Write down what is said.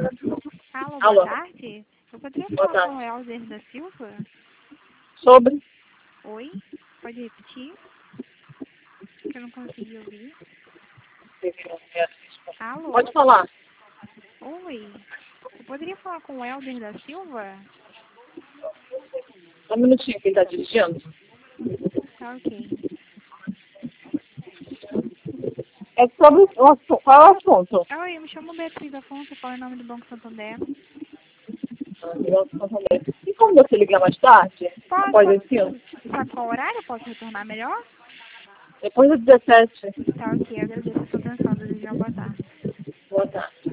Alô, Alô. boa tarde. Eu poderia Boa falar tarde. com o Helder da Silva? Sobre? Oi? Pode repetir? Que eu não consegui ouvir. Alô? Pode falar. Oi? Eu poderia falar com o Helder da Silva? Só um minutinho que ele tá dirigindo. Tá ok. É sobre o assunto. Qual é o assunto? Oi, eu me chamo Beatriz Afonso, eu falo em nome do Banco Santander. E como você ligar mais tarde? Após Pode. esse filme? Sabe qual horário eu posso retornar melhor? Depois das 17. Tá ok, eu agradeço a sua atenção, desejo uma boa tarde. Boa tarde.